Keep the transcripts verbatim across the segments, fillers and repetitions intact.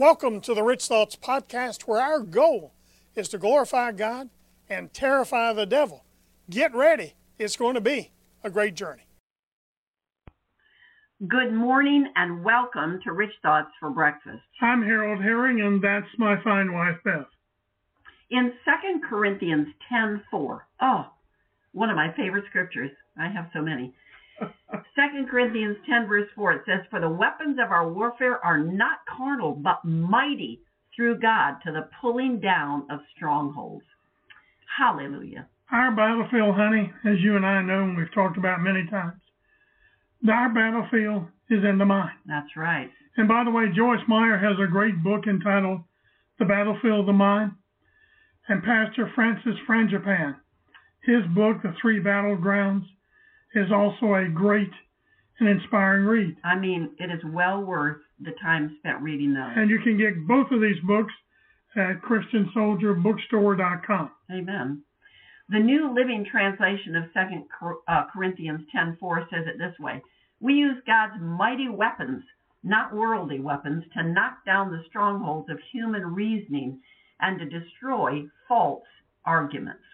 Welcome to the Rich Thoughts Podcast, where our goal is to glorify God and terrify the devil. Get ready. It's going to be a great journey. Good morning and welcome to Rich Thoughts for Breakfast. I'm Harold Herring, and that's my fine wife, Beth. In Second Corinthians ten four, oh, one of my favorite scriptures. I have so many. Second Corinthians ten verse four, it says, "For the weapons of our warfare are not carnal, but mighty through God to the pulling down of strongholds." Hallelujah. Our battlefield, honey, as you and I know, and we've talked about many times, our battlefield is in the mind. That's right. And by the way, Joyce Meyer has a great book entitled The Battlefield of the Mind. And Pastor Francis Frangipane, his book, The Three Battlegrounds, is also a great and inspiring read. I mean, it is well worth the time spent reading those. And you can get both of these books at Christian Soldier Bookstore dot com. Amen. The New Living Translation of Second Corinthians ten four says it this way: "We use God's mighty weapons, not worldly weapons, to knock down the strongholds of human reasoning and to destroy false arguments."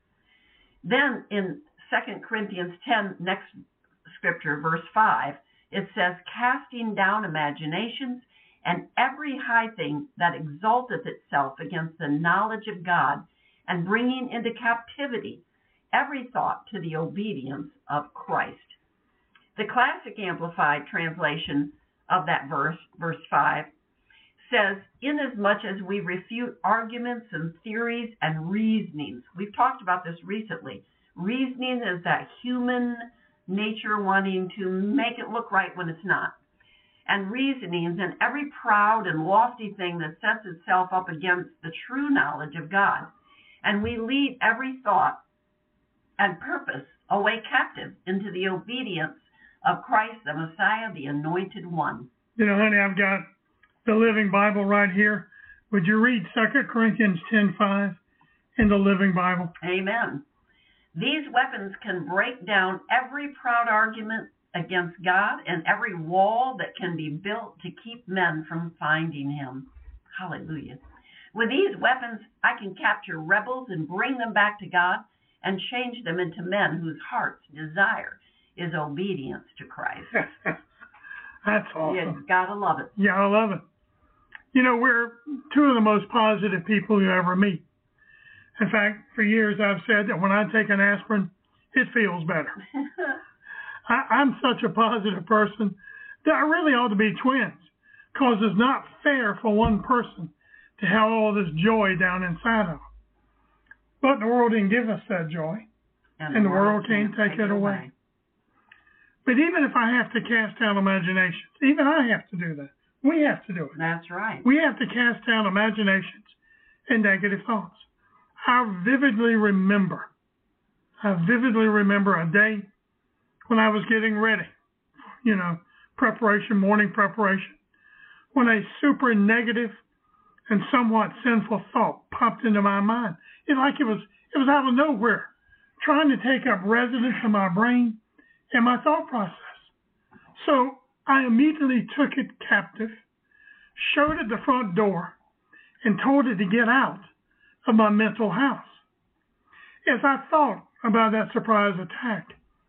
Then in Second Corinthians ten, next scripture, verse five, it says, "Casting down imaginations and every high thing that exalteth itself against the knowledge of God, and bringing into captivity every thought to the obedience of Christ." The Classic Amplified translation of that verse, verse five, says, "Inasmuch as we refute arguments and theories and reasonings." We've talked about this recently. Reasoning is that human nature wanting to make it look right when it's not. And reasonings and every proud and lofty thing that sets itself up against the true knowledge of God. And we lead every thought and purpose away captive into the obedience of Christ, the Messiah, the Anointed One. You know, honey, I've got the Living Bible right here. Would you read Second Corinthians ten five in the Living Bible? Amen. "These weapons can break down every proud argument against God and every wall that can be built to keep men from finding him." Hallelujah. "With these weapons, I can capture rebels and bring them back to God and change them into men whose heart's desire is obedience to Christ." That's awesome. You gotta love it. Yeah, I love it. You know, we're two of the most positive people you ever meet. In fact, for years I've said that when I take an aspirin, it feels better. I, I'm such a positive person that I really ought to be twins, because it's not fair for one person to have all this joy down inside of them. But the world didn't give us that joy, and, and the world, world can't take, take it away. away. But even if I have to cast down imaginations, even I have to do that. We have to do it. That's right. We have to cast down imaginations and negative thoughts. I vividly remember, I vividly remember a day when I was getting ready, you know, preparation, morning preparation, when a super negative and somewhat sinful thought popped into my mind. It like it was, it was out of nowhere, trying to take up residence in my brain and my thought process. So I immediately took it captive, showed it the front door, and told it to get out of my mental house. As I thought about that surprise attack,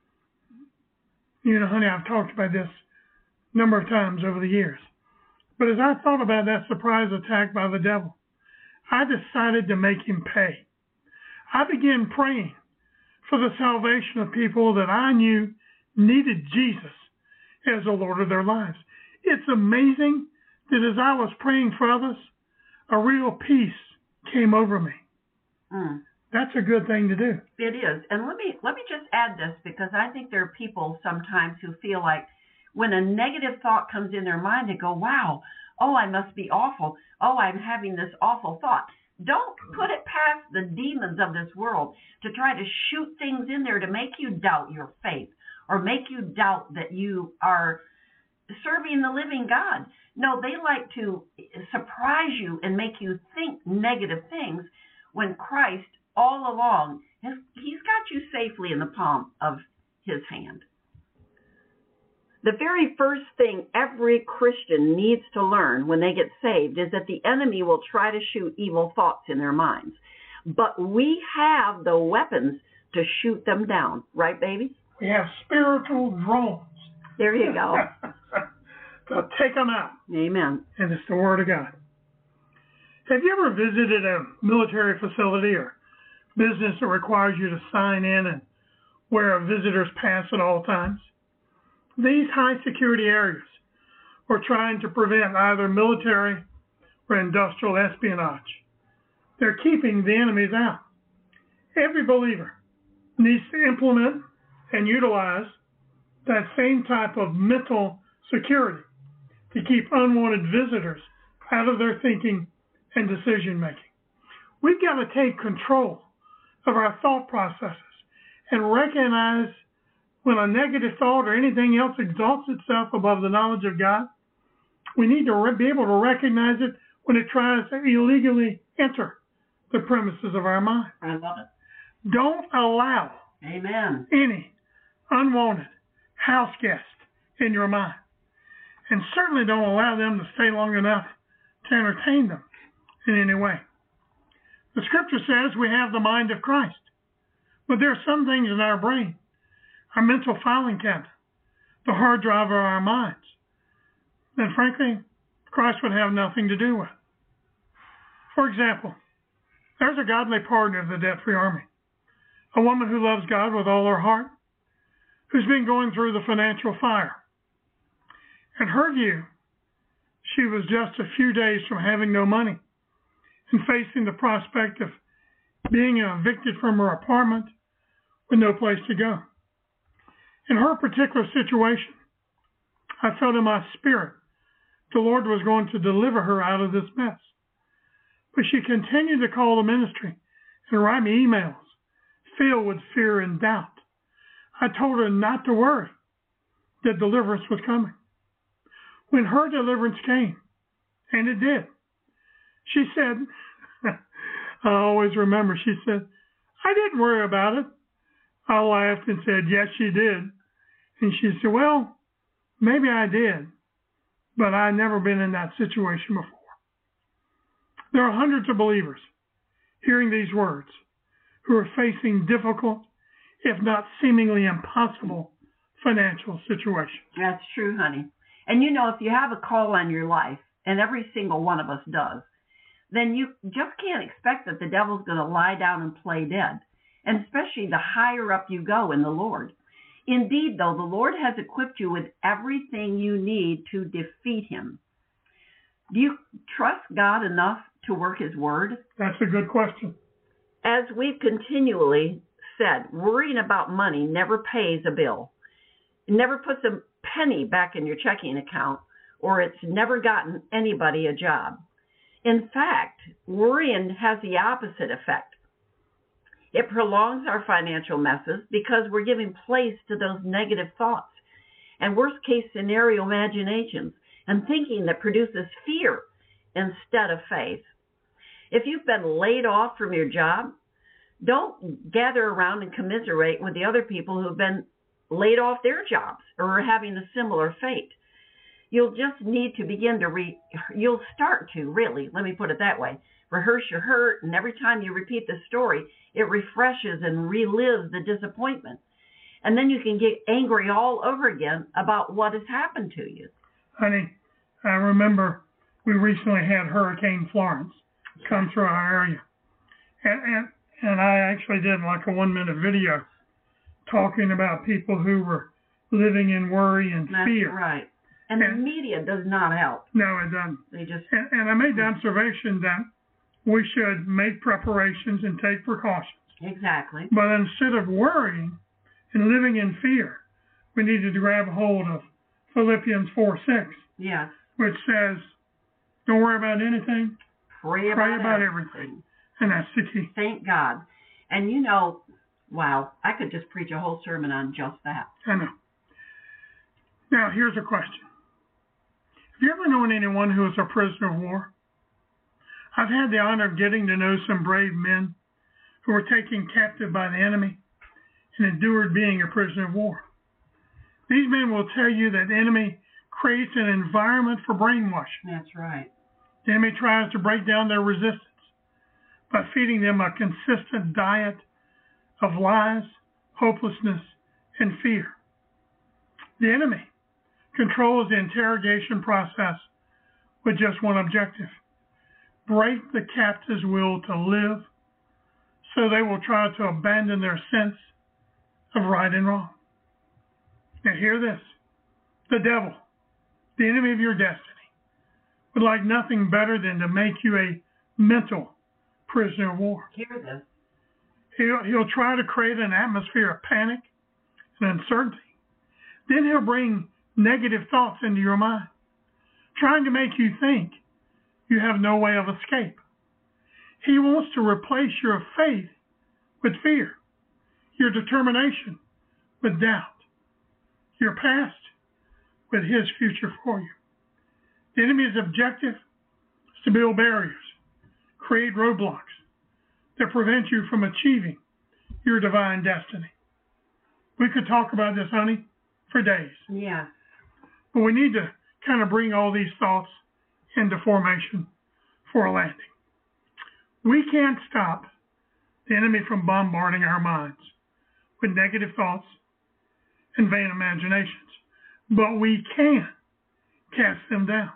you know, honey, I've talked about this a number of times over the years, but as I thought about that surprise attack by the devil, I decided to make him pay. I began praying for the salvation of people that I knew needed Jesus as the Lord of their lives. It's amazing that as I was praying for others, a real peace came over me. Mm. That's a good thing to do. It is. And let me let me just add this, because I think there are people sometimes who feel like when a negative thought comes in their mind, they go, "Wow, oh, I must be awful. Oh, I'm having this awful thought." Don't put it past the demons of this world to try to shoot things in there to make you doubt your faith or make you doubt that you are serving the living God. No, they like to surprise you and make you think negative things when Christ all along, has, he's got you safely in the palm of his hand. The very first thing every Christian needs to learn when they get saved is that the enemy will try to shoot evil thoughts in their minds. But we have the weapons to shoot them down. Right, babies? We have spiritual drones. There you go. To take them out. Amen. And it's the Word of God. Have you ever visited a military facility or business that requires you to sign in and wear a visitor's pass at all times? These high security areas are trying to prevent either military or industrial espionage. They're keeping the enemies out. Every believer needs to implement and utilize that same type of mental security to keep unwanted visitors out of their thinking and decision making. We've got to take control of our thought processes and recognize when a negative thought or anything else exalts itself above the knowledge of God. We need to re- be able to recognize it when it tries to illegally enter the premises of our mind. I love it. Don't allow Amen. any unwanted house guest in your mind. And certainly don't allow them to stay long enough to entertain them in any way. The scripture says we have the mind of Christ. But there are some things in our brain, our mental filing cabinet, the hard drive of our minds, that frankly, Christ would have nothing to do with. For example, there's a godly partner of the Debt-Free Army, a woman who loves God with all her heart, who's been going through the financial fire. In her view, she was just a few days from having no money and facing the prospect of being evicted from her apartment with no place to go. In her particular situation, I felt in my spirit the Lord was going to deliver her out of this mess. But she continued to call the ministry and write me emails filled with fear and doubt. I told her not to worry, that deliverance was coming. When her deliverance came, and it did, she said, I always remember, she said, I didn't worry about it. I laughed and said, yes, you did. And she said, well, maybe I did, but I've never been in that situation before. There are hundreds of believers hearing these words who are facing difficult, if not seemingly impossible, financial situations. That's true, honey. And you know, if you have a call on your life, and every single one of us does, then you just can't expect that the devil's going to lie down and play dead, and especially the higher up you go in the Lord. Indeed, though, the Lord has equipped you with everything you need to defeat him. Do you trust God enough to work his word? That's a good question. As we've continually said, worrying about money never pays a bill. It never puts a penny back in your checking account, or it's never gotten anybody a job. In fact, worrying has the opposite effect. It prolongs our financial messes because we're giving place to those negative thoughts and worst-case scenario imaginations and thinking that produces fear instead of faith. If you've been laid off from your job, don't gather around and commiserate with the other people who've been laid off their jobs or are having a similar fate. You'll just need to begin to re, you'll start to really, let me put it that way, rehearse your hurt, and every time you repeat the story, it refreshes and relives the disappointment. And then you can get angry all over again about what has happened to you. Honey, I remember we recently had Hurricane Florence come through our area. And, and, and I actually did like a one-minute video talking about people who were living in worry and That's fear. Right. And, and the media does not help. No, it doesn't. They just. And, and I made the observation that we should make preparations and take precautions. Exactly. But instead of worrying and living in fear, we needed to grab hold of Philippians four six. Yes. Which says, don't worry about anything. Pray about, Pray about everything. everything. And that's the key. Thank God. And you know, wow, I could just preach a whole sermon on just that. I know. Now, here's a question. Have you ever known anyone who was a prisoner of war? I've had the honor of getting to know some brave men who were taken captive by the enemy and endured being a prisoner of war. These men will tell you that the enemy creates an environment for brainwashing. That's right. The enemy tries to break down their resistance by feeding them a consistent diet of lies, hopelessness, and fear. The enemy controls the interrogation process with just one objective: break the captive's will to live, so they will try to abandon their sense of right and wrong. Now hear this. The devil, the enemy of your destiny, would like nothing better than to make you a mental prisoner of war. Hear this. He'll, he'll try to create an atmosphere of panic and uncertainty. Then he'll bring negative thoughts into your mind, trying to make you think you have no way of escape. He wants to replace your faith with fear, your determination with doubt, your past with his future for you. The enemy's objective is to build barriers, create roadblocks that prevent you from achieving your divine destiny. We could talk about this, honey, for days. Yeah. But we need to kind of bring all these thoughts into formation for a landing. We can't stop the enemy from bombarding our minds with negative thoughts and vain imaginations, but we can cast them down.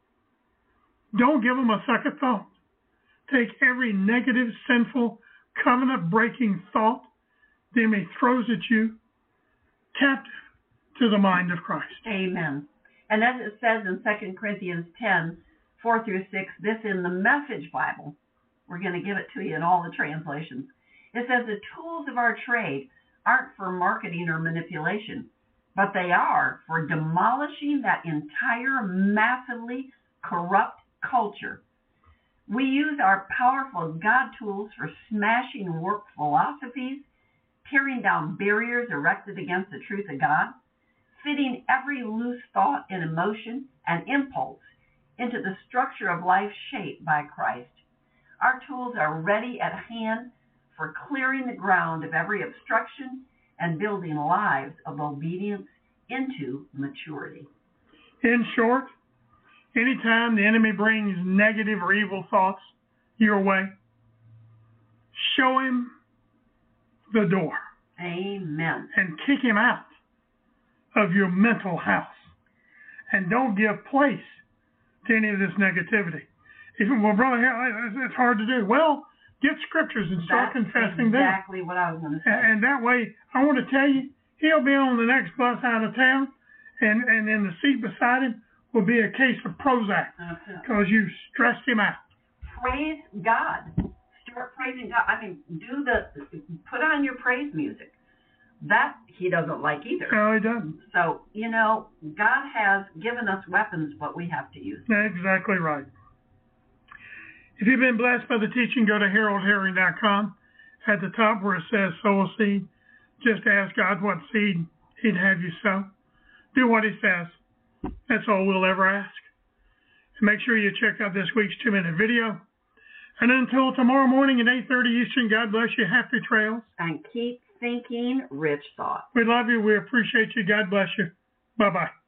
Don't give them a second thought. Take every negative, sinful, covenant-breaking thought the enemy throws at you captive to the mind of Christ. Amen. And as it says in Second Corinthians ten, four through six, this in the Message Bible, we're going to give it to you in all the translations. It says the tools of our trade aren't for marketing or manipulation, but they are for demolishing that entire massively corrupt culture. We use our powerful God tools for smashing work philosophies, tearing down barriers erected against the truth of God, fitting every loose thought and emotion and impulse into the structure of life shaped by Christ. Our tools are ready at hand for clearing the ground of every obstruction and building lives of obedience into maturity. In short, anytime the enemy brings negative or evil thoughts your way, show him the door. Amen. And kick him out of your mental house. And don't give place to any of this negativity. If, well, brother, it's hard to do. Well, get scriptures and start That's confessing them. exactly what I was going to say. And, and that way, I want to tell you, he'll be on the next bus out of town, and, and in the seat beside him will be a case of Prozac because you stressed him out. Praise God. Start praising God. I mean, do the, put on your praise music. That he doesn't like either. No, he doesn't. So, you know, God has given us weapons, but we have to use them. Exactly right. If you've been blessed by the teaching, go to harold herring dot com. At the top where it says sow a seed, just ask God what seed he'd have you sow. Do what he says. That's all we'll ever ask. And make sure you check out this week's two-minute video. And until tomorrow morning at eight thirty Eastern, God bless you. Happy trails. And keep thinking rich thoughts. We love you. We appreciate you. God bless you. Bye-bye.